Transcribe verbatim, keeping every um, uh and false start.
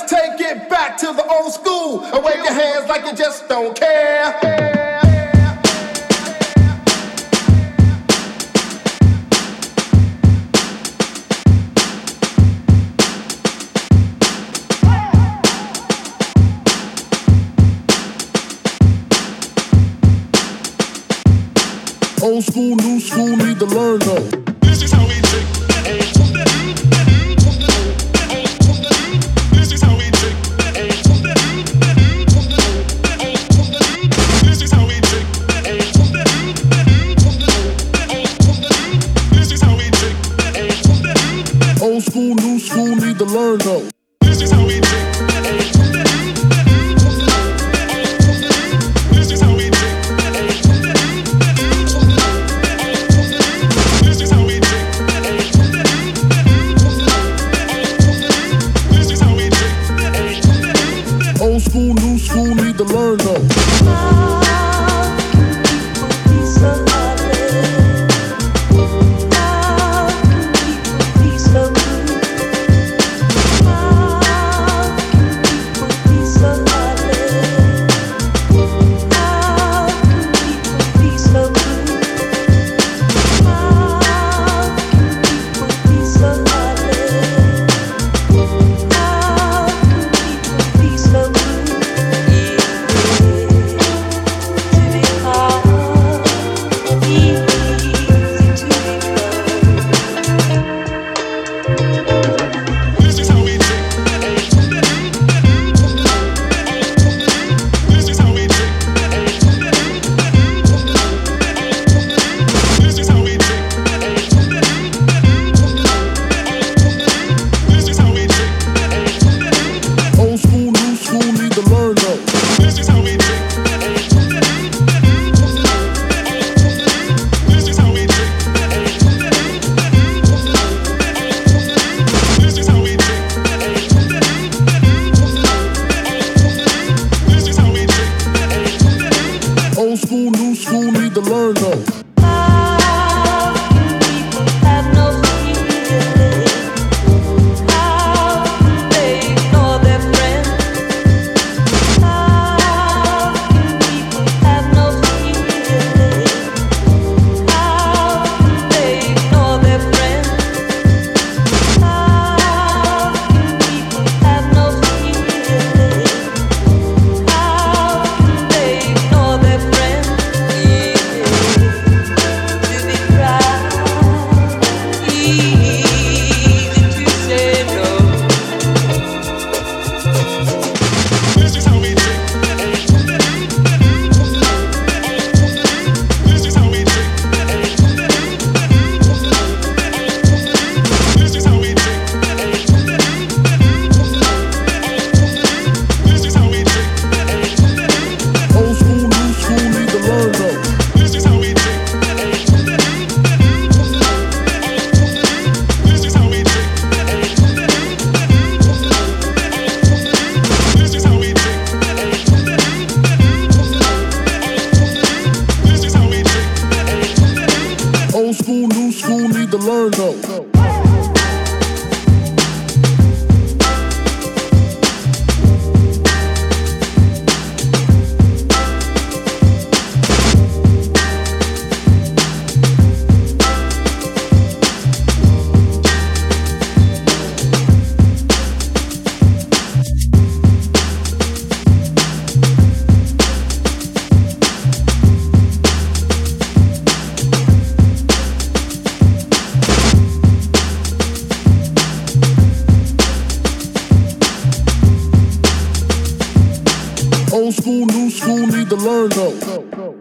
take it back to the old school and wave your hands like you just don't care. Old school, new school, need to learn though. This is how we take the old from the new, the new, from the old, the old from the new. This is how we take the old from the new, the new, from the old, the old from the new. This is how we take the old from the new, the new, from the old, the old from the new. This is how we take the old from the new, the new. Old school, new school, need to learn though. This is how we take the old from the new, the new, from the old, the old from the new. This is how we take the old from the new, the new, from the old, the old from the new. This is how we take the old from the new, the new, from the old, the old from the new. This is how we take the old from the new, the new. Old school, new school, need to learn though. Old school, new school, need to learn though.